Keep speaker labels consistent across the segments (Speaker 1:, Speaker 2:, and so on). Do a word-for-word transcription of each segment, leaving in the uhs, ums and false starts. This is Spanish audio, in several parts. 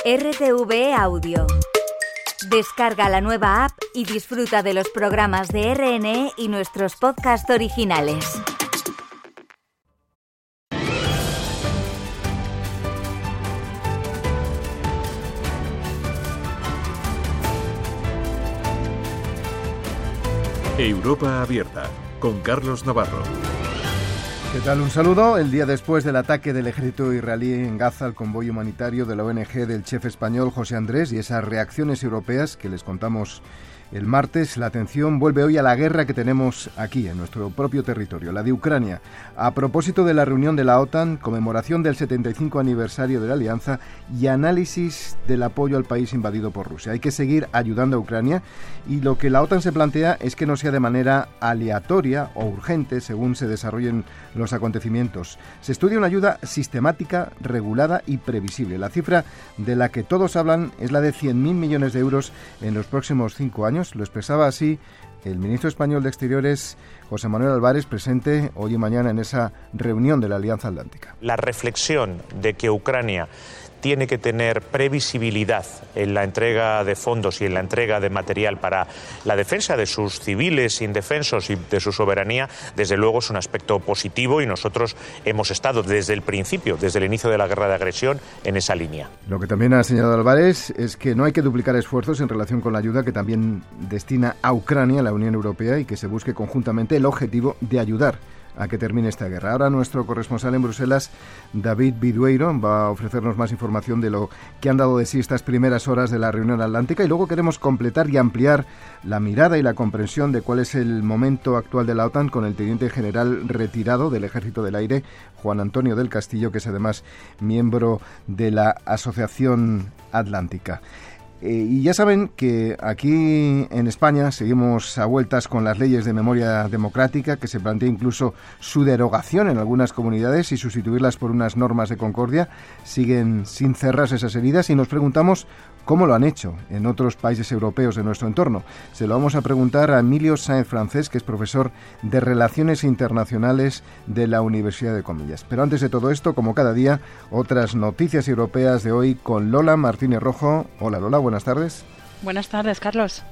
Speaker 1: R T V E Audio. Descarga la nueva app y disfruta de los programas de R N E y nuestros podcasts originales.
Speaker 2: Europa Abierta, con Carlos Navarro.
Speaker 3: ¿Qué tal? Un saludo. El día después del ataque del ejército israelí en Gaza al convoy humanitario de la O N Ge del chef español José Andrés y esas reacciones europeas que les contamos el martes, la atención vuelve hoy a la guerra que tenemos aquí, en nuestro propio territorio, la de Ucrania. A propósito de la reunión de la OTAN, conmemoración del setenta y cinco aniversario de la alianza y análisis del apoyo al país invadido por Rusia. Hay que seguir ayudando a Ucrania y lo que la OTAN se plantea es que no sea de manera aleatoria o urgente según se desarrollen los acontecimientos. Se estudia una ayuda sistemática, regulada y previsible. La cifra de la que todos hablan es la de cien mil millones de euros en los próximos cinco años. Lo expresaba así el ministro español de Exteriores, José Manuel Álvarez, presente hoy y mañana en esa reunión de la Alianza Atlántica.
Speaker 4: La reflexión de que Ucrania tiene que tener previsibilidad en la entrega de fondos y en la entrega de material para la defensa de sus civiles indefensos y de su soberanía, desde luego es un aspecto positivo y nosotros hemos estado desde el principio, desde el inicio de la guerra de agresión, en esa línea.
Speaker 3: Lo que también ha señalado Álvarez es que no hay que duplicar esfuerzos en relación con la ayuda que también destina a Ucrania la Unión Europea y que se busque conjuntamente el objetivo de ayudar a que termine esta guerra. Ahora nuestro corresponsal en Bruselas, David Bidueiro, va a ofrecernos más información de lo que han dado de sí estas primeras horas de la reunión atlántica y luego queremos completar y ampliar la mirada y la comprensión de cuál es el momento actual de la OTAN con el teniente general retirado del Ejército del Aire, Juan Antonio del Castillo, que es además miembro de la Asociación Atlántica. Eh, y ya saben que aquí en España seguimos a vueltas con las leyes de memoria democrática, que se plantea incluso su derogación en algunas comunidades y sustituirlas por unas normas de concordia. Siguen sin cerrarse esas heridas y nos preguntamos cómo lo han hecho en otros países europeos de nuestro entorno. Se lo vamos a preguntar a Emilio Sáenz Francés, que es profesor de Relaciones Internacionales de la Universidad de Comillas. Pero antes de todo esto, como cada día, otras noticias europeas de hoy con Lola Martínez Rojo. Hola Lola, buenas tardes.
Speaker 5: Buenas tardes, Carlos.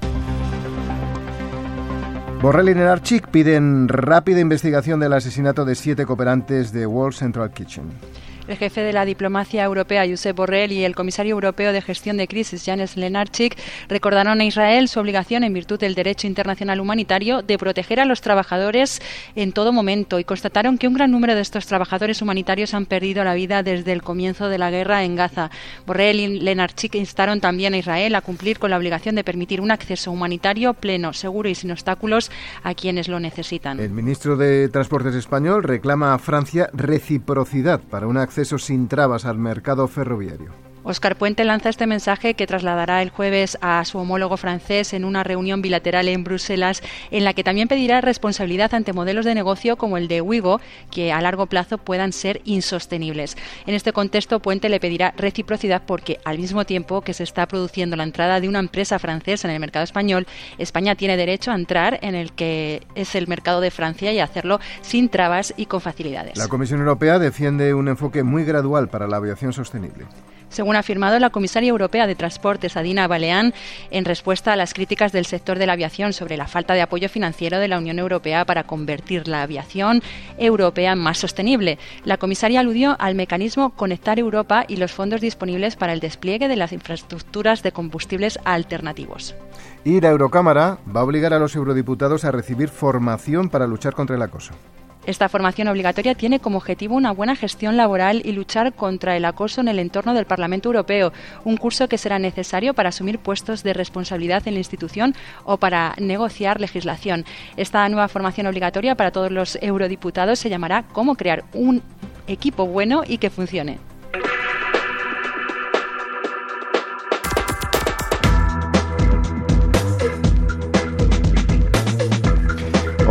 Speaker 3: Borrell y Lenarchik piden rápida investigación del asesinato de siete cooperantes de World Central Kitchen.
Speaker 5: El jefe de la diplomacia europea, Josep Borrell, y el comisario europeo de gestión de crisis, Janez Lenarchik, recordaron a Israel su obligación, en virtud del derecho internacional humanitario, de proteger a los trabajadores en todo momento y constataron que un gran número de estos trabajadores humanitarios han perdido la vida desde el comienzo de la guerra en Gaza. Borrell y Lenarchik instaron también a Israel a cumplir con la obligación de permitir un acceso humanitario pleno, seguro y sin obstáculos a quienes lo necesitan.
Speaker 3: El ministro de Transportes español reclama a Francia reciprocidad para un acceso sin trabas al mercado ferroviario.
Speaker 5: Óscar Puente lanza este mensaje que trasladará el jueves a su homólogo francés en una reunión bilateral en Bruselas, en la que también pedirá responsabilidad ante modelos de negocio como el de Ouigo, que a largo plazo puedan ser insostenibles. En este contexto, Puente le pedirá reciprocidad porque, al mismo tiempo que se está produciendo la entrada de una empresa francesa en el mercado español, España tiene derecho a entrar en el que es el mercado de Francia y a hacerlo sin trabas y con facilidades.
Speaker 3: La Comisión Europea defiende un enfoque muy gradual para la aviación sostenible.
Speaker 5: Según ha afirmado la comisaria europea de Transportes, Adina Vălean, en respuesta a las críticas del sector de la aviación sobre la falta de apoyo financiero de la Unión Europea para convertir la aviación europea en más sostenible. La comisaria aludió al mecanismo Conectar Europa y los fondos disponibles para el despliegue de las infraestructuras de combustibles alternativos.
Speaker 3: Y la Eurocámara va a obligar a los eurodiputados a recibir formación para luchar contra el acoso.
Speaker 5: Esta formación obligatoria tiene como objetivo una buena gestión laboral y luchar contra el acoso en el entorno del Parlamento Europeo, un curso que será necesario para asumir puestos de responsabilidad en la institución o para negociar legislación. Esta nueva formación obligatoria para todos los eurodiputados se llamará Cómo crear un equipo bueno y que funcione.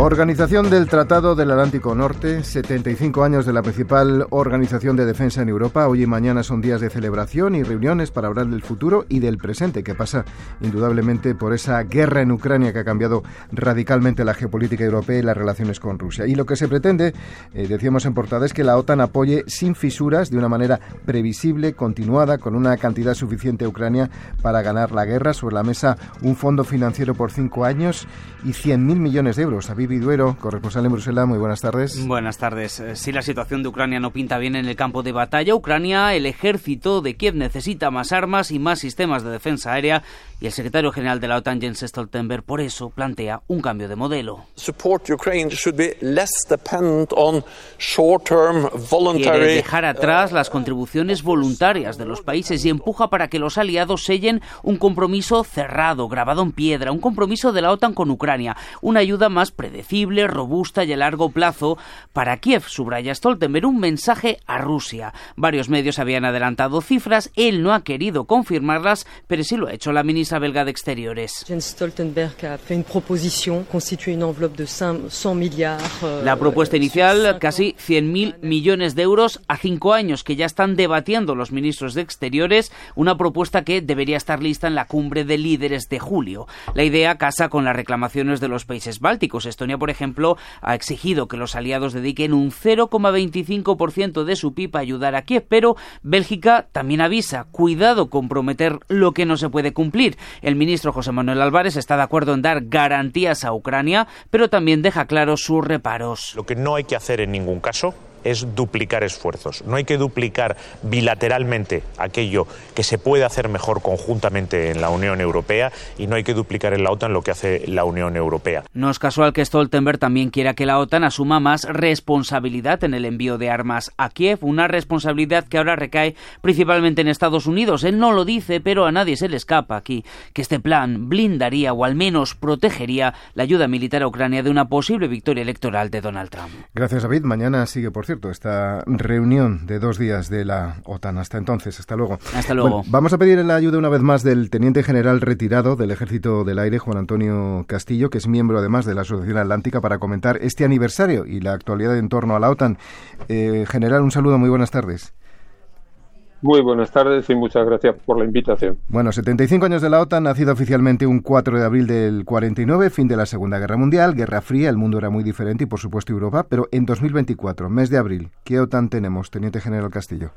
Speaker 3: Organización del Tratado del Atlántico Norte, setenta y cinco años de la principal organización de defensa en Europa. Hoy y mañana son días de celebración y reuniones para hablar del futuro y del presente, que pasa indudablemente por esa guerra en Ucrania que ha cambiado radicalmente la geopolítica europea y las relaciones con Rusia. Y lo que se pretende, eh, decíamos en portada, es que la OTAN apoye sin fisuras, de una manera previsible, continuada, con una cantidad suficiente a Ucrania para ganar la guerra. Sobre la mesa un fondo financiero por cinco años y cien mil millones de euros. Vivi Duero, corresponsal en Bruselas, muy buenas tardes.
Speaker 6: Buenas tardes. Si la situación de Ucrania no pinta bien en el campo de batalla, Ucrania, el ejército de Kiev necesita más armas y más sistemas de defensa aérea, y el secretario general de la OTAN, Jens Stoltenberg, por eso plantea un cambio de modelo. Quiere dejar atrás las contribuciones voluntarias de los países y empuja para que los aliados sellen un compromiso cerrado, grabado en piedra, un compromiso de la OTAN con Ucrania, una ayuda más predecible, robusta y a largo plazo para Kiev, subraya Stoltenberg, un mensaje a Rusia. Varios medios habían adelantado cifras, él no ha querido confirmarlas, pero sí lo ha hecho la ministra belga de Exteriores.
Speaker 7: Jens Stoltenberg ha hecho una proposición, constituye una envelope de cien millards.
Speaker 6: La propuesta inicial, casi cien mil millones de euros a cinco años, que ya están debatiendo los ministros de Exteriores, una propuesta que debería estar lista en la cumbre de líderes de julio. La idea casa con las reclamaciones de los países bálticos. Estonia, por ejemplo, ha exigido que los aliados dediquen un cero coma veinticinco por ciento de su P I B a ayudar a Kiev, pero Bélgica también avisa, cuidado con prometer lo que no se puede cumplir. El ministro José Manuel Álvarez está de acuerdo en dar garantías a Ucrania, pero también deja claro sus reparos.
Speaker 4: Lo que no hay que hacer en ningún caso es duplicar esfuerzos. No hay que duplicar bilateralmente aquello que se puede hacer mejor conjuntamente en la Unión Europea, y no hay que duplicar en la OTAN lo que hace la Unión Europea.
Speaker 6: No es casual que Stoltenberg también quiera que la OTAN asuma más responsabilidad en el envío de armas a Kiev, una responsabilidad que ahora recae principalmente en Estados Unidos. Él no lo dice, pero a nadie se le escapa aquí que este plan blindaría o al menos protegería la ayuda militar a Ucrania de una posible victoria electoral de Donald Trump.
Speaker 3: Gracias, David. Mañana sigue, por cierto, esta reunión de dos días de la OTAN. Hasta entonces, hasta luego.
Speaker 6: Hasta luego.
Speaker 3: Bueno, vamos a pedir la ayuda una vez más del teniente general retirado del Ejército del Aire, Juan Antonio Castillo, que es miembro además de la Asociación Atlántica, para comentar este aniversario y la actualidad en torno a la OTAN. Eh, general, un saludo, muy buenas tardes.
Speaker 8: Muy buenas tardes y muchas gracias por la invitación.
Speaker 3: Bueno, setenta y cinco años de la OTAN, nacido oficialmente un cuatro de abril del cuarenta y nueve, fin de la Segunda Guerra Mundial, Guerra Fría, el mundo era muy diferente y por supuesto Europa, pero en dos mil veinticuatro, mes de abril, ¿qué OTAN tenemos, teniente general Castillo?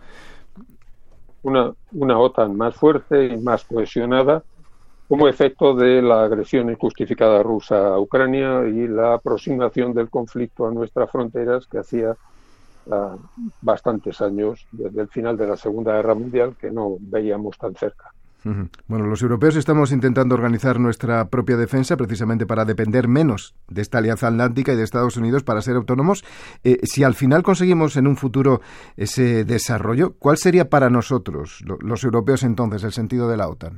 Speaker 8: Una, una OTAN más fuerte y más cohesionada como efecto de la agresión injustificada rusa a Ucrania y la aproximación del conflicto a nuestras fronteras que hacía Uh, bastantes años, desde el final de la Segunda Guerra Mundial, que no veíamos tan cerca.
Speaker 3: Uh-huh. Bueno, los europeos estamos intentando organizar nuestra propia defensa precisamente para depender menos de esta alianza atlántica y de Estados Unidos para ser autónomos. Eh, si al final conseguimos en un futuro ese desarrollo, ¿cuál sería para nosotros, lo, los europeos entonces, el sentido de la OTAN?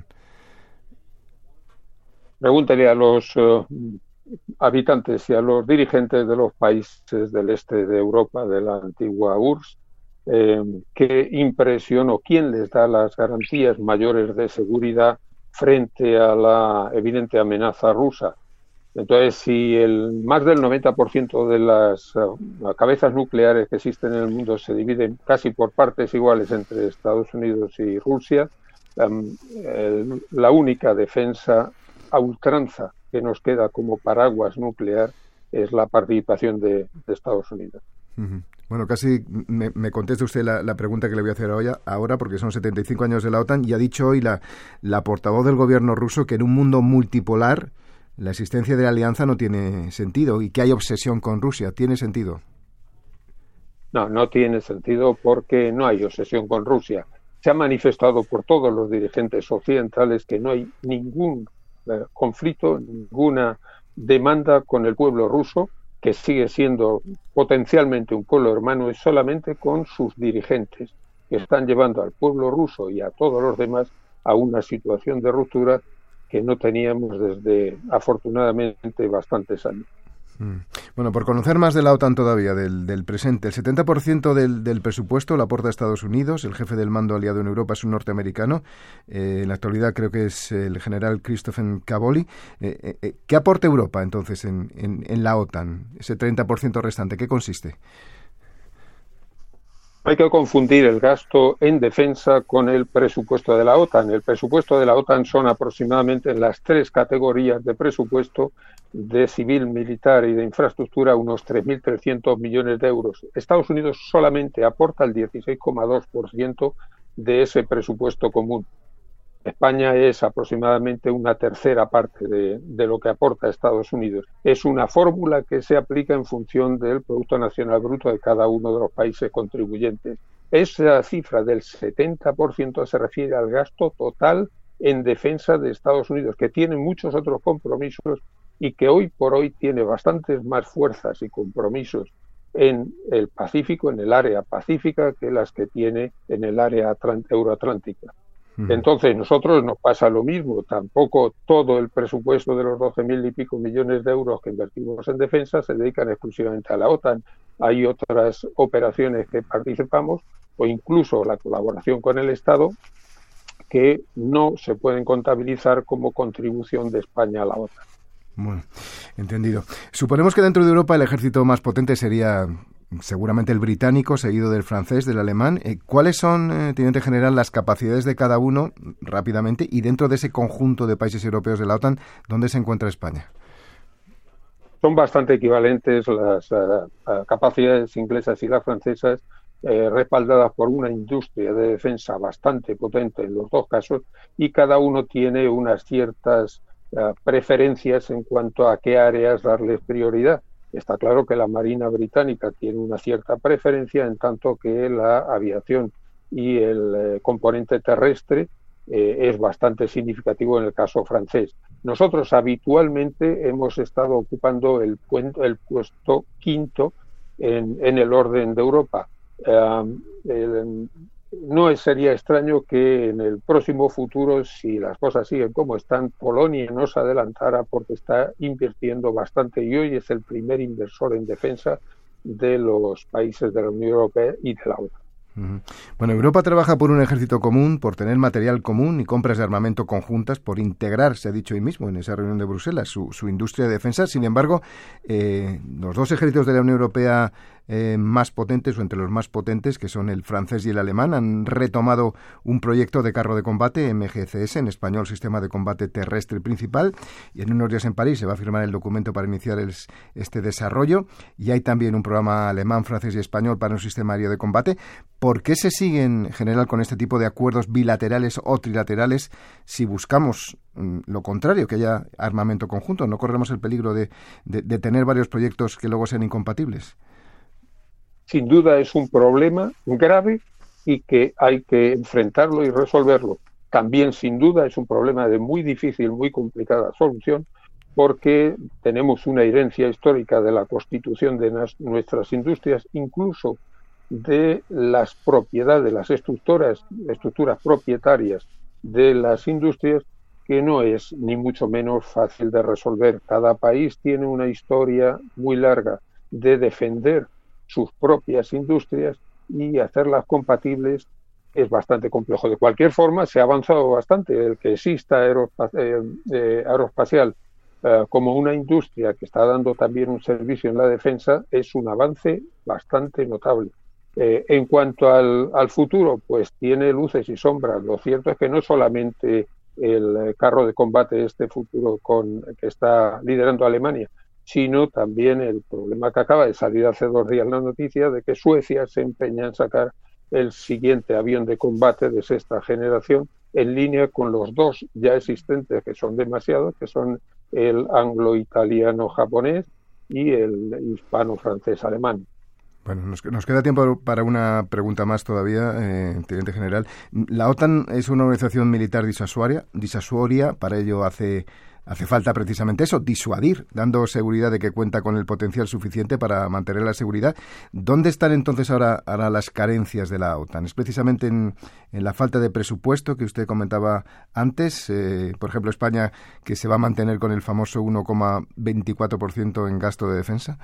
Speaker 8: Pregúntale a los uh, habitantes y a los dirigentes de los países del este de Europa, de la antigua U R S S, eh, qué impresión o quién les da las garantías mayores de seguridad frente a la evidente amenaza rusa. Entonces, si el más del noventa por ciento de las uh, cabezas nucleares que existen en el mundo se dividen casi por partes iguales entre Estados Unidos y Rusia, um, el, la única defensa a ultranza que nos queda como paraguas nuclear es la participación de, de Estados Unidos.
Speaker 3: Uh-huh. Bueno, casi me, me contesta usted la, la pregunta que le voy a hacer hoy, ahora, porque son setenta y cinco años de la OTAN, y ha dicho hoy la, la portavoz del gobierno ruso que en un mundo multipolar la existencia de la alianza no tiene sentido y que hay obsesión con Rusia. ¿Tiene sentido?
Speaker 8: No, no tiene sentido porque no hay obsesión con Rusia. Se ha manifestado por todos los dirigentes occidentales que no hay ningún conflicto, ninguna demanda con el pueblo ruso, que sigue siendo potencialmente un pueblo hermano, es solamente con sus dirigentes, que están llevando al pueblo ruso y a todos los demás a una situación de ruptura que no teníamos desde, afortunadamente, bastantes años.
Speaker 3: Bueno, por conocer más de la OTAN todavía, del, del presente, el setenta por ciento del, del presupuesto lo aporta Estados Unidos, el jefe del mando aliado en Europa es un norteamericano, eh, en la actualidad creo que es el general Christopher Cavoli. Eh, eh, ¿Qué aporta Europa entonces en, en, en la OTAN, ese treinta por ciento restante? ¿Qué consiste?
Speaker 8: Hay que confundir el gasto en defensa con el presupuesto de la OTAN. El presupuesto de la OTAN son aproximadamente las tres categorías de presupuesto de civil, militar y de infraestructura, unos tres mil trescientos millones de euros. Estados Unidos solamente aporta el dieciséis coma dos por ciento de ese presupuesto común. España es aproximadamente una tercera parte de, de lo que aporta Estados Unidos. Es una fórmula que se aplica en función del Producto Nacional Bruto de cada uno de los países contribuyentes. Esa cifra del setenta por ciento se refiere al gasto total en defensa de Estados Unidos, que tiene muchos otros compromisos y que hoy por hoy tiene bastantes más fuerzas y compromisos en el Pacífico, en el área pacífica, que las que tiene en el área euroatlántica. Entonces, nosotros nos pasa lo mismo. Tampoco todo el presupuesto de los doce mil y pico millones de euros que invertimos en defensa se dedican exclusivamente a la OTAN. Hay otras operaciones que participamos o incluso la colaboración con el Estado que no se pueden contabilizar como contribución de España a la OTAN.
Speaker 3: Bueno, entendido. Suponemos que dentro de Europa el ejército más potente sería seguramente el británico, seguido del francés, del alemán. Eh, ¿Cuáles son, eh, teniente general, las capacidades de cada uno, rápidamente, y dentro de ese conjunto de países europeos de la OTAN, dónde se encuentra España?
Speaker 8: Son bastante equivalentes las uh, uh, capacidades inglesas y las francesas, eh, respaldadas por una industria de defensa bastante potente en los dos casos, y cada uno tiene unas ciertas uh, preferencias en cuanto a qué áreas darles prioridad. Está claro que la Marina británica tiene una cierta preferencia, en tanto que la aviación y el eh, componente terrestre eh, es bastante significativo en el caso francés. Nosotros habitualmente hemos estado ocupando el, el puesto quinto en, en el orden de Europa. Um, el, no sería extraño que en el próximo futuro, si las cosas siguen como están, Polonia nos adelantara porque está invirtiendo bastante y hoy es el primer inversor en defensa de los países de la Unión Europea y de la OTAN.
Speaker 3: Uh-huh. Bueno, Europa trabaja por un ejército común, por tener material común y compras de armamento conjuntas, por integrar, se ha dicho hoy mismo en esa reunión de Bruselas, su, su industria de defensa. Sin embargo, eh, los dos ejércitos de la Unión Europea eh, más potentes, o entre los más potentes, que son el francés y el alemán, han retomado un proyecto de carro de combate, M G C S, en español Sistema de Combate Terrestre Principal, y en unos días en París se va a firmar el documento para iniciar el, este desarrollo, y hay también un programa alemán, francés y español para un sistema aéreo de combate. ¿Por qué se siguen, en general, con este tipo de acuerdos bilaterales o trilaterales si buscamos mm, lo contrario, que haya armamento conjunto? ¿No corremos el peligro de, de, de tener varios proyectos que luego sean incompatibles?
Speaker 8: Sin duda es un problema grave y que hay que enfrentarlo y resolverlo. También, sin duda, es un problema de muy difícil, muy complicada solución, porque tenemos una herencia histórica de la constitución de nas- nuestras industrias, incluso de las propiedades, de las estructuras, estructuras propietarias de las industrias, que no es ni mucho menos fácil de resolver. Cada país tiene una historia muy larga de defender sus propias industrias y hacerlas compatibles es bastante complejo. De cualquier forma, se ha avanzado bastante. El que exista aerospa- eh, eh, aeroespacial eh, como una industria que está dando también un servicio en la defensa es un avance bastante notable. Eh, en cuanto al, al futuro, pues tiene luces y sombras. Lo cierto es que no solamente el carro de combate este futuro con que está liderando Alemania, sino también el problema que acaba de salir hace dos días la noticia de que Suecia se empeña en sacar el siguiente avión de combate de sexta generación en línea con los dos ya existentes, que son demasiados, que son el anglo-italiano-japonés y el hispano-francés-alemán.
Speaker 3: Bueno, nos, nos queda tiempo para una pregunta más todavía, eh, teniente general. La OTAN es una organización militar disuasoria, disuasoria, para ello hace hace falta precisamente eso, disuadir, dando seguridad de que cuenta con el potencial suficiente para mantener la seguridad. ¿Dónde están entonces ahora, ahora las carencias de la OTAN? ¿Es precisamente en, en la falta de presupuesto que usted comentaba antes? Eh, por ejemplo, España, que se va a mantener con el famoso uno coma veinticuatro por ciento en gasto de defensa.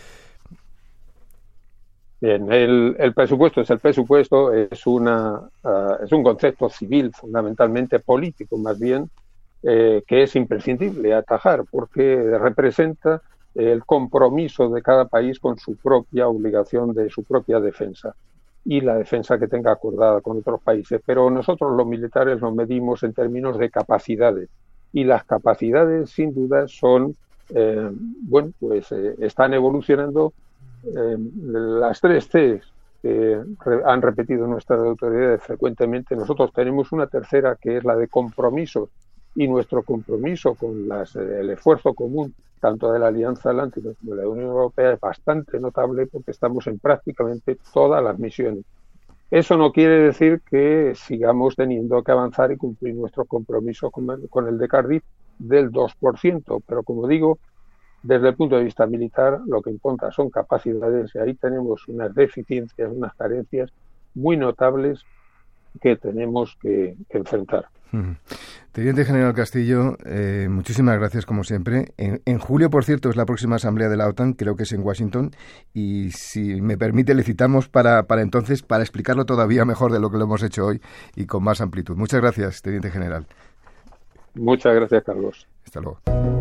Speaker 8: Bien, el, el presupuesto es el presupuesto, es, una, uh, es un concepto civil, fundamentalmente político más bien, eh, que es imprescindible atajar porque representa el compromiso de cada país con su propia obligación de su propia defensa y la defensa que tenga acordada con otros países. Pero nosotros los militares nos medimos en términos de capacidades y las capacidades sin duda son, eh, bueno, pues eh, están evolucionando. Eh, las tres Cs que re, han repetido nuestras autoridades frecuentemente, nosotros tenemos una tercera que es la de compromisos, y nuestro compromiso con las, el esfuerzo común tanto de la Alianza Atlántica como de la Unión Europea es bastante notable porque estamos en prácticamente todas las misiones. Eso no quiere decir que sigamos teniendo que avanzar y cumplir nuestro compromiso con, con el de Cardiff del dos por ciento, pero como digo, desde el punto de vista militar, lo que importa son capacidades y ahí tenemos unas deficiencias, unas carencias muy notables que tenemos que, que enfrentar.
Speaker 3: Mm. Teniente General Castillo, eh, muchísimas gracias como siempre. En, en julio, por cierto, es la próxima asamblea de la OTAN, creo que es en Washington, y si me permite le citamos para, para entonces, para explicarlo todavía mejor de lo que lo hemos hecho hoy y con más amplitud. Muchas gracias, Teniente General.
Speaker 8: Muchas gracias, Carlos.
Speaker 3: Hasta luego.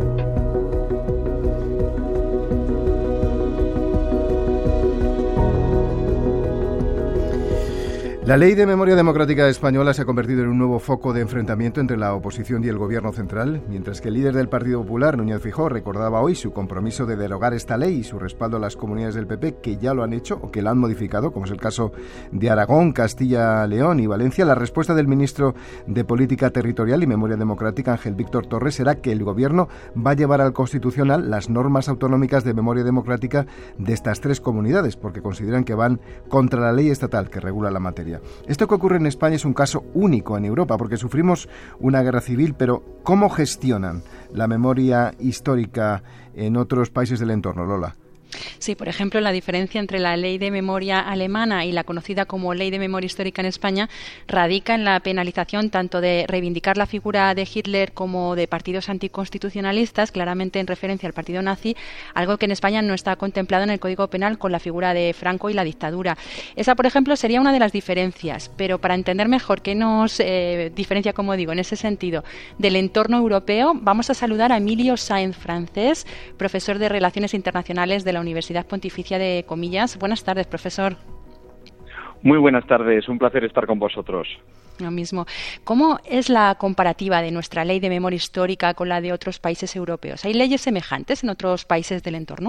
Speaker 3: La Ley de Memoria Democrática Española se ha convertido en un nuevo foco de enfrentamiento entre la oposición y el Gobierno central, mientras que el líder del Partido Popular, Núñez Feijóo, recordaba hoy su compromiso de derogar esta ley y su respaldo a las comunidades del P P que ya lo han hecho o que la han modificado, como es el caso de Aragón, Castilla, León y Valencia. La respuesta del ministro de Política Territorial y Memoria Democrática, Ángel Víctor Torres, será que el Gobierno va a llevar al Constitucional las normas autonómicas de memoria democrática de estas tres comunidades, porque consideran que van contra la ley estatal que regula la materia. Esto que ocurre en España es un caso único en Europa, porque sufrimos una guerra civil, pero ¿cómo gestionan la memoria histórica en otros países del entorno, Lola?
Speaker 5: Sí, por ejemplo, la diferencia entre la Ley de Memoria alemana y la conocida como Ley de Memoria Histórica en España radica en la penalización tanto de reivindicar la figura de Hitler como de partidos anticonstitucionalistas, claramente en referencia al partido nazi, algo que en España no está contemplado en el Código Penal con la figura de Franco y la dictadura. Esa, por ejemplo, sería una de las diferencias, pero para entender mejor qué nos eh, diferencia, como digo, en ese sentido, del entorno europeo, vamos a saludar a Emilio Sáenz Francés, profesor de Relaciones Internacionales de la Universidad Pontificia de Comillas. Buenas tardes, profesor.
Speaker 9: Muy buenas tardes, un placer estar con vosotros.
Speaker 5: Lo mismo. ¿Cómo es la comparativa de nuestra ley de memoria histórica con la de otros países europeos? ¿Hay leyes semejantes en otros países del entorno?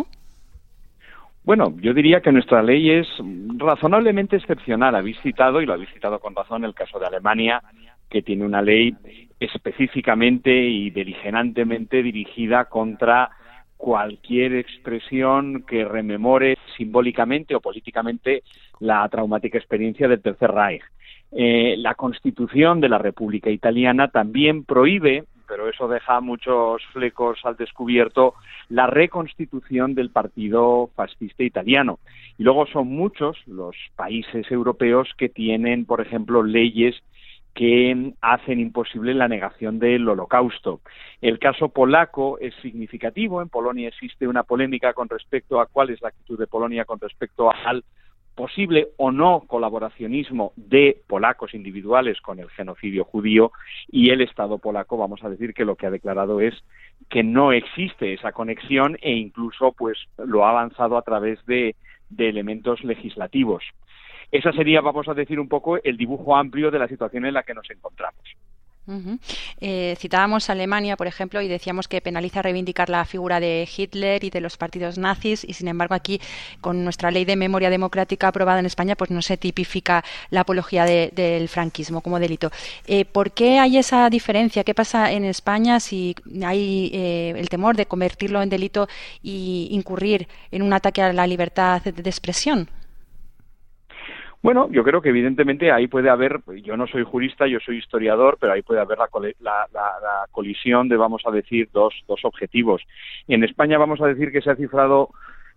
Speaker 9: Bueno, yo diría que nuestra ley es razonablemente excepcional. Habéis citado, y lo habéis citado con razón, el caso de Alemania, que tiene una ley específicamente y beligerantemente dirigida contra cualquier expresión que rememore simbólicamente o políticamente la traumática experiencia del Tercer Reich. Eh, la Constitución de la República Italiana también prohíbe, pero eso deja muchos flecos al descubierto, la reconstitución del partido fascista italiano. Y luego son muchos los países europeos que tienen, por ejemplo, leyes que hacen imposible la negación del Holocausto. El caso polaco es significativo. En Polonia existe una polémica con respecto a cuál es la actitud de Polonia con respecto al posible o no colaboracionismo de polacos individuales con el genocidio judío, y el Estado polaco, vamos a decir que lo que ha declarado es que no existe esa conexión e incluso pues lo ha avanzado a través de, de elementos legislativos. Esa sería, vamos a decir, un poco el dibujo amplio de la situación en la que nos encontramos.
Speaker 5: Uh-huh. Eh, citábamos a Alemania, por ejemplo, y decíamos que penaliza reivindicar la figura de Hitler y de los partidos nazis, y sin embargo aquí, con nuestra ley de memoria democrática aprobada en España, pues no se tipifica la apología de, del franquismo como delito. Eh, ¿Por qué hay esa diferencia? ¿Qué pasa en España si hay eh, el temor de convertirlo en delito y incurrir en un ataque a la libertad de expresión?
Speaker 9: Bueno, yo creo que evidentemente ahí puede haber, yo no soy jurista, yo soy historiador, pero ahí puede haber la, la, la, la colisión de, vamos a decir, dos, dos objetivos. En España vamos a decir que se ha cifrado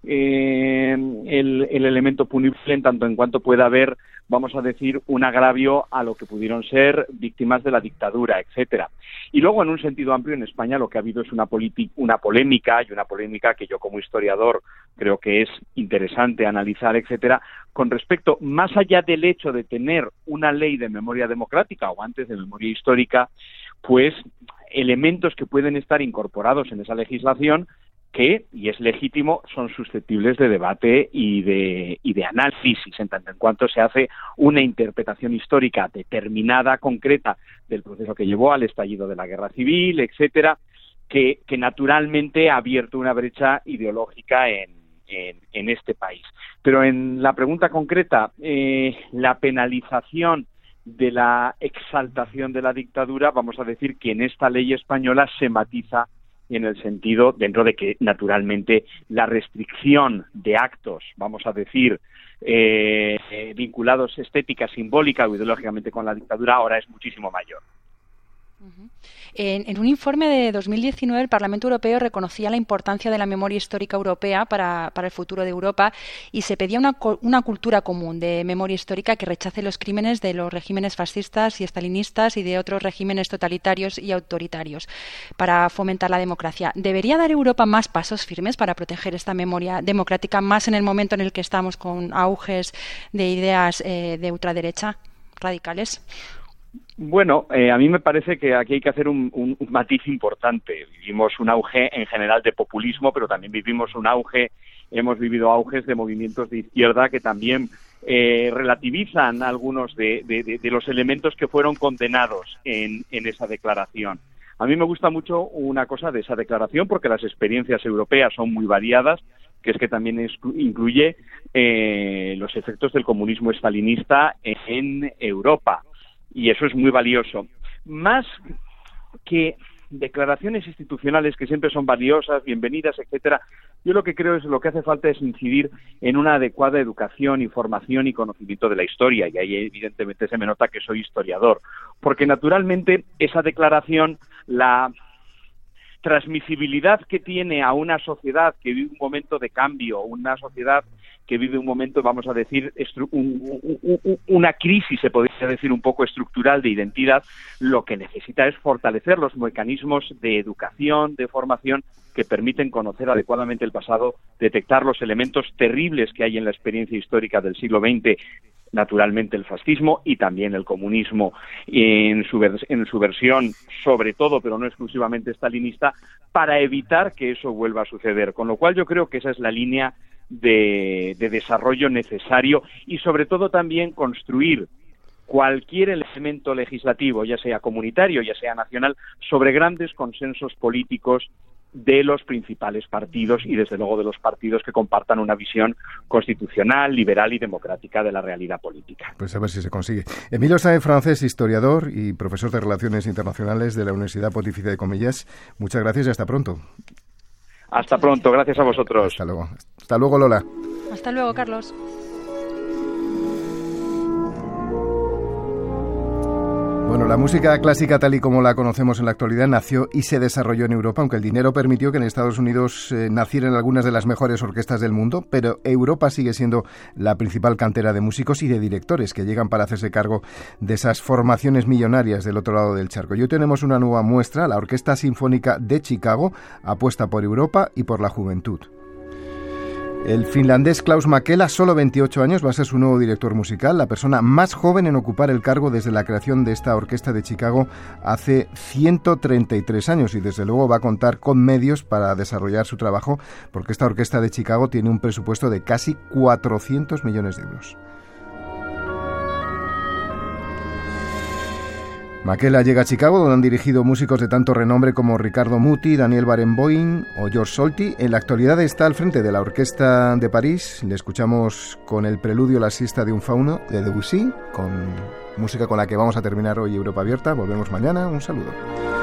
Speaker 9: eh, el, el elemento punible en tanto en cuanto pueda haber, vamos a decir, un agravio a lo que pudieron ser víctimas de la dictadura, etcétera. Y luego, en un sentido amplio, en España lo que ha habido es una, una polémica, y una polémica que yo como historiador creo que es interesante analizar, etcétera, con respecto, más allá del hecho de tener una ley de memoria democrática o antes de memoria histórica, pues elementos que pueden estar incorporados en esa legislación que, y es legítimo, son susceptibles de debate y de, y de análisis, en tanto en cuanto se hace una interpretación histórica determinada, concreta, del proceso que llevó al estallido de la guerra civil, etcétera, que, que naturalmente ha abierto una brecha ideológica en, en, en este país. Pero en la pregunta concreta, eh, la penalización de la exaltación de la dictadura, vamos a decir que en esta ley española se matiza en el sentido, dentro de que, naturalmente, la restricción de actos, vamos a decir, eh, eh, vinculados estética, simbólica o ideológicamente con la dictadura, ahora es muchísimo mayor.
Speaker 5: Uh-huh. En, en un informe de dos mil diecinueve, el Parlamento Europeo reconocía la importancia de la memoria histórica europea para, para el futuro de Europa y se pedía una, una cultura común de memoria histórica que rechace los crímenes de los regímenes fascistas y estalinistas y de otros regímenes totalitarios y autoritarios para fomentar la democracia. ¿Debería dar Europa más pasos firmes para proteger esta memoria democrática, más en el momento en el que estamos con auges de ideas eh, de ultraderecha radicales?
Speaker 9: Bueno, eh, a mí me parece que aquí hay que hacer un, un, un matiz importante. Vivimos un auge en general de populismo, pero también vivimos un auge, hemos vivido auges de movimientos de izquierda que también eh, relativizan algunos de, de, de, de los elementos que fueron condenados en, en esa declaración. A mí me gusta mucho una cosa de esa declaración porque las experiencias europeas son muy variadas, que es que también incluye eh, los efectos del comunismo estalinista en Europa. Y eso es muy valioso. Más que declaraciones institucionales que siempre son valiosas, bienvenidas, etcétera, yo lo que creo es lo que hace falta es incidir en una adecuada educación, información y conocimiento de la historia. Y ahí evidentemente se me nota que soy historiador. Porque naturalmente esa declaración, la transmisibilidad que tiene a una sociedad que vive un momento de cambio, una sociedad que vive un momento, vamos a decir, un, un, una crisis, se podría decir, un poco estructural de identidad, lo que necesita es fortalecer los mecanismos de educación, de formación, que permiten conocer adecuadamente el pasado, detectar los elementos terribles que hay en la experiencia histórica del siglo veinte, naturalmente el fascismo y también el comunismo en su, en su versión, sobre todo, pero no exclusivamente estalinista, para evitar que eso vuelva a suceder. Con lo cual yo creo que esa es la línea de, de desarrollo necesario y sobre todo también construir cualquier elemento legislativo, ya sea comunitario, ya sea nacional, sobre grandes consensos políticos de los principales partidos y desde luego de los partidos que compartan una visión constitucional, liberal y democrática de la realidad política.
Speaker 3: Pues a ver si se consigue. Emilio Sáenz Francés, historiador y profesor de Relaciones Internacionales de la Universidad Pontificia de Comillas. Muchas gracias y hasta pronto.
Speaker 9: Hasta pronto, gracias a vosotros.
Speaker 3: Hasta luego. Hasta luego, Lola.
Speaker 5: Hasta luego, Carlos.
Speaker 3: Bueno, la música clásica tal y como la conocemos en la actualidad nació y se desarrolló en Europa, aunque el dinero permitió que en Estados Unidos eh, nacieran algunas de las mejores orquestas del mundo, pero Europa sigue siendo la principal cantera de músicos y de directores que llegan para hacerse cargo de esas formaciones millonarias del otro lado del charco. Y hoy tenemos una nueva muestra, la Orquesta Sinfónica de Chicago apuesta por Europa y por la juventud. El finlandés Klaus Mäkelä, solo veintiocho años, va a ser su nuevo director musical, la persona más joven en ocupar el cargo desde la creación de esta orquesta de Chicago hace ciento treinta y tres años y desde luego va a contar con medios para desarrollar su trabajo porque esta orquesta de Chicago tiene un presupuesto de casi cuatrocientos millones de euros. Mäkelä llega a Chicago, donde han dirigido músicos de tanto renombre como Riccardo Muti, Daniel Barenboim o George Solti. En la actualidad está al frente de la Orquesta de París. Le escuchamos con el preludio La siesta de un fauno de Debussy, con música con la que vamos a terminar hoy Europa Abierta. Volvemos mañana. Un saludo.